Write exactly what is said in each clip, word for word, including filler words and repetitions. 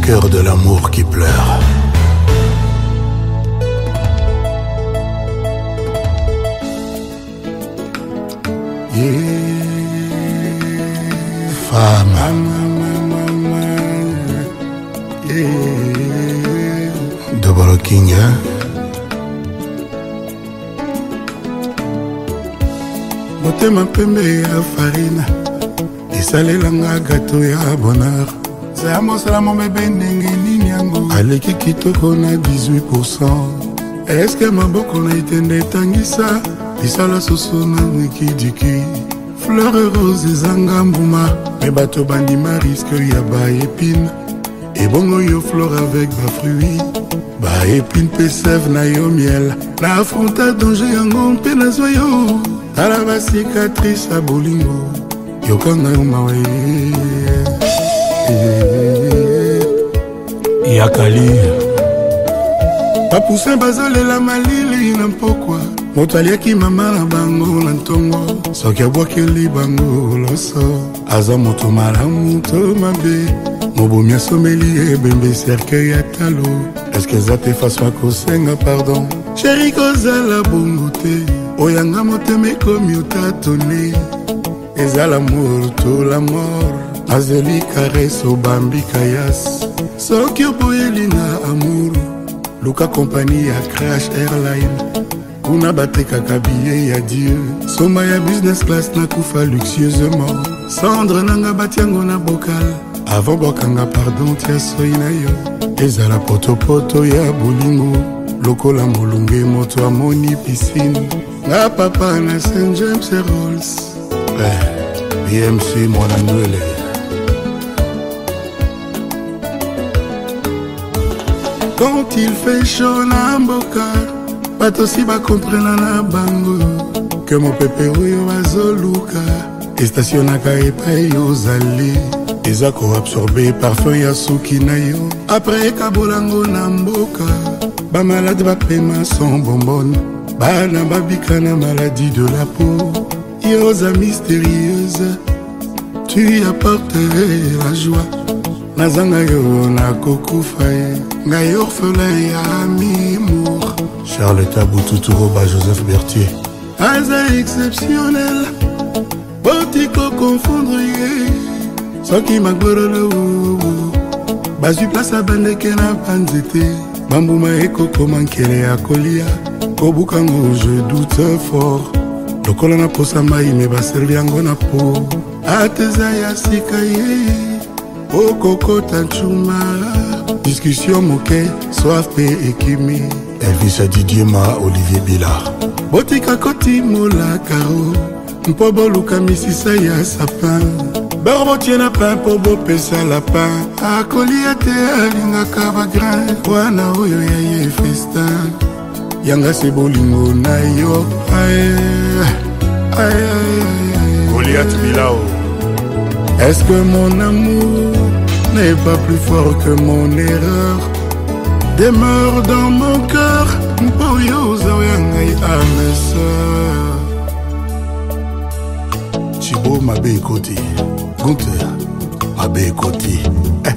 cœur de l'amour qui pleure. Yeah. Femme. Yeah. Double King, hein? Motema pembe ya farina esalelanga gato ya bonheur. Saya mosala mon bébé ndenge nini yango aleki kitoko na dix-huit pour cent. Eske maboko na itende etangisa lisala soso na mwikidiki. Fleur rose ezanga mbuma me bato bandima risque ya baépine. Ebongo yo flore avec bafruit baépine pe sève na yo miel. Na affronta danger yango mpe nazwa yo tala ba cicatrice a bolingo yokanga yo mawe yakali bapoussin bazolela malili na mpokwa moto aliaki mama na bango na ntongo soki abwakeli bango loso aza moto malamu to mabe mobomi asomeli ebembe cercueil ya talo eske eza te faso akosenga pardon sheri kozala bongo te oyanga motema ekomi otatone eza l'amour to la mort azeli caresse obambi kayas soki oboyeli na amour luka kompani ya Crash Airline kuna batekaka biye ya dieu soma ya business class nakufa luxueusement cendre nanga batiango na bokal avant bokanga pardon tia soi na yo ezala potopoto ya bolingo lokola molunge moto amoni piscine nga papa na Saint James et Rolls B M C mwana nwele quand il fait chaud na mboka bato si bakomprena na bango ke mopepe oyo azoluka estationaka epai ozali eza koabsorbe parfum ya suki na yo apres ekabolango na mboka bamalade bapema son bonbonne bana babika na maladie de la peau yoza mystérieuse tu apportes la joie nazanga yo nakokufa ye ngai orphelin ya mimour Charles Taboutoutouroba Joseph Berthier aza exceptionnel botiko confondre ye soki magborolo bazwi place abandeke na panzete bambuma ekokoma nkele ya kolia kobukango je doute fort lokola na posa mai me baservi yango na po ateza ya sika ye okokota ncuma discussion moke soif pe ekimi Elvis Didier Ma Olivier Billard botika koti mola karo mpo boluka misisa ya sapin barbotie na pain po bopesa lapin akolia te alingaka bagrain wana oyo ya ye festin yanga se bolingo na yo aye aye aye Goliath Bilao. Est-ce que mon amour n'est pas plus fort que mon erreur demeure dans mon cœur pour yo zayangai à mes sœurs Chibo Mabé Koti Gunther Mabé Koti eh.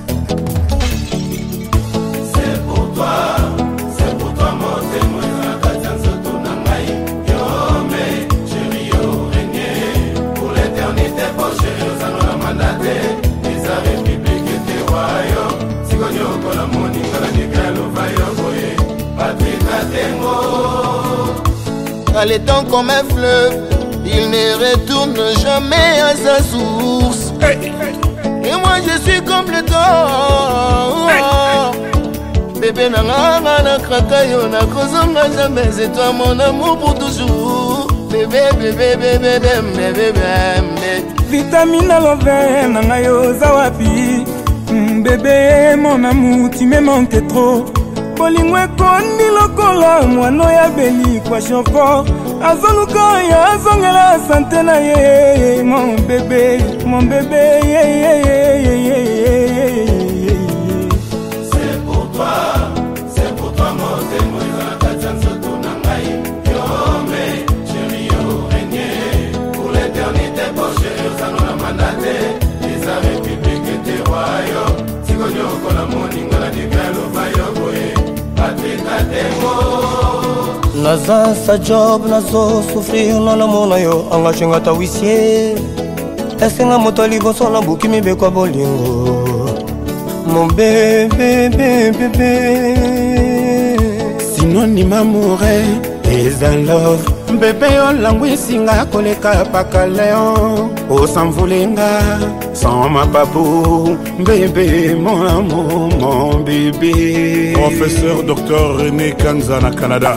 Les temps comme un fleuve, il ne retourne jamais à sa source. Et moi je suis comme le temps. Bébé nanga na krakayo na kozonga jamais. C'est toi mon amour pour toujours. Bébé bébé bébé bébé bébé. Vitamine love nanga yo zawapi. Bébé mon amour tu me manques trop. Bolingo ekondi lokola mwana ya beli kwa shoko azoluka ya azongela sante na ye mon bébé mon bébé c'est pour toi c'est pour toi mon témoin la katian soto na ngai yo me chéri yo régné pour l'éternité pour chéri osano na mandate les républiques et royaumes sikonyo kola moninga naza sa job nazo souffrir na l'amour na yo engage nga ta huissier esenga moto liboso na buki mibekwa bolingo mon bébé bébé bébé synonyme amoureux is a love bébé olangwisinga koleka pakaleo osamvulenga sans ma babou bébé mon amour mon bébé. Professeur docteur René Kanza na Canada.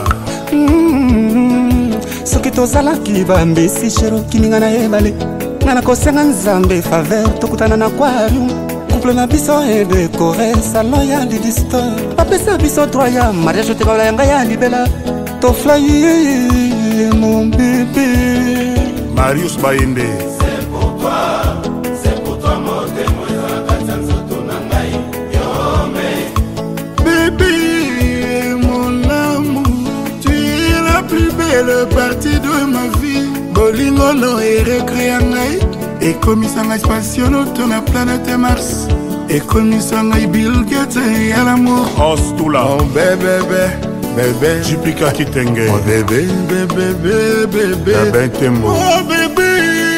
soki tozalaki bambisi shero kininga na ebale nga nakosenga nzambe faveur tokutana na aquarium couple na biso edekore salon ya lidisto bapesa biso droit ya mariage tekala yanga ya libela tofly mon bébé. Marius Bainde. C'est pour toi, c'est pour toi mon témoin la katanzo tonangai yome. Bébé mon amour, tu es la plus belle partie de ma vie. Bolingo no e recréangai et comme ça ngai passionno ton la planète Mars. Et comme ça ngai Bill Gates et à l'amour. Ostula. Oh bébé bébé. Bébé, Jipika Kitenge. Oh bébé, bébé, bébé, bébé. Ben Tembo. Oh bébé,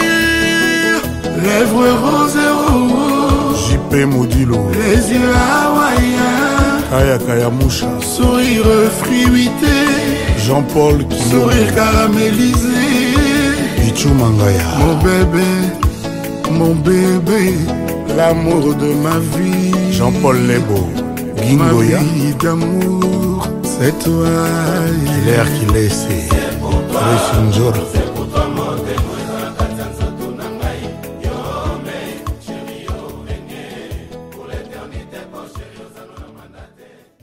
lèvres roses et rouges. J P Modilo. Les yeux hawaïens. Kaya Kaya Moucha. Sourire fruité. Jean-Paul Kilo. Sourire caramélisé. Ichu Mangaya. Mon bébé, mon bébé, l'amour de ma vie. Jean-Paul Lebo. Gingoya. Ma vie d'amour. C'est toi, Hilaire Kilese, Louis Njora.